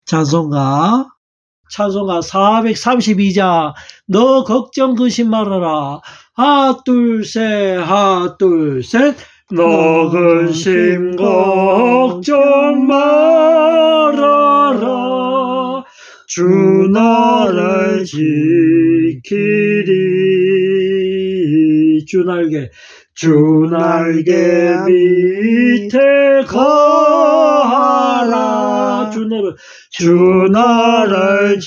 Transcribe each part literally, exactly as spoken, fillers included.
찬송가 찬송가 사백삼십이 장 너 걱정 근심 말아라. 하나 둘 셋 하나 둘 셋 너 근심 걱정 말아라. 주 나를 지키리. 주 날개 주 날개 밑에 거하라. 주 너를 주 나를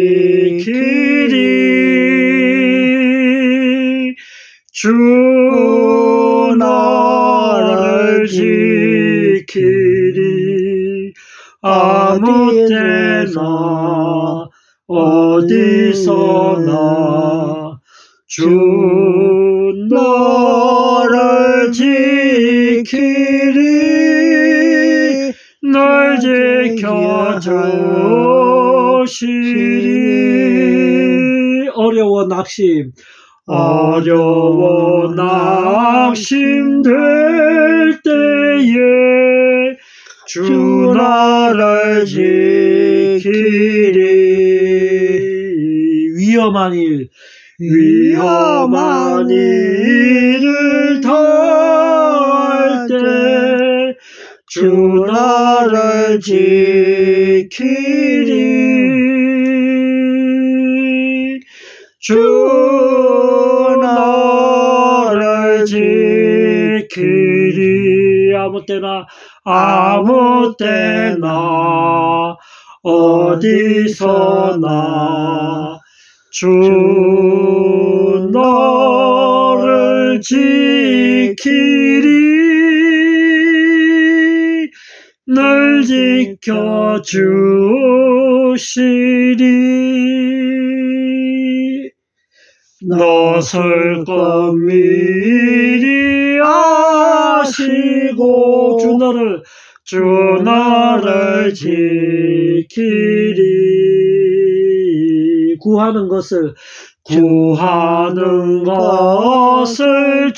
지키리. 주 나를 지키리. 아무 때나 어디서나 주 너를 지키리. 널 지켜주시리. 어려워 낙심 어려워 낙심될 때에 주 나를 지키리. 위험한 일 위험한 일을 당할 때 주 나를 지키리. 주 나를 지키리. 아무 때나 아무 때나 어디서나 주 너를 지키리. 널 지켜주시리. 너설 것 미리 아시고 주 너를 주 너를 지키리. 구하는 것을 구하는 것을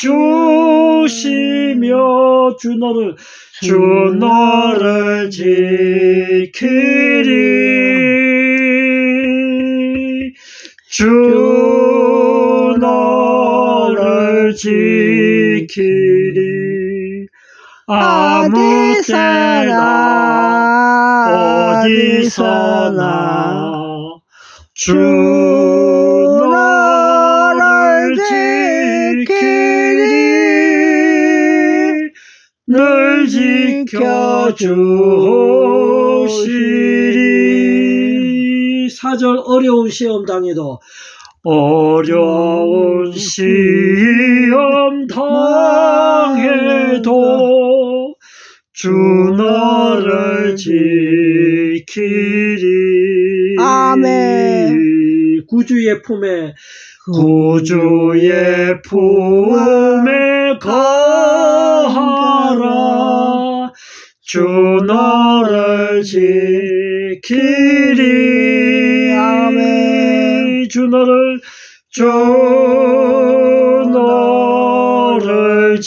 주시며 주 너를 주 너를 지키리. 주 너를 지키리. 아무 때나 어디서나 주 너를 지키리. 널 지켜주시리. 사절 어려운 시험 당해도 어려운 시험 당해도 주 너를 지키리. 아멘. 구주의 품에 구주의 품에 거하라. 주 너를 지키리. 아멘. 주 너를 주 너를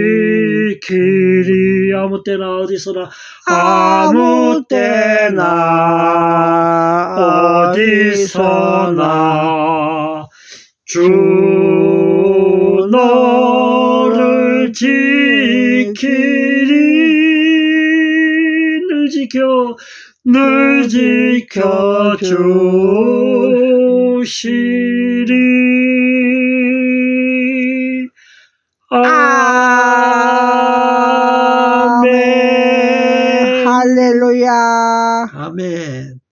지키리. 아무 때나 어디서나 아무 때나 어디서나 주 너를 지키리. 늘 지켜 늘 지켜주시리. 아멘. 할렐루야. 아멘.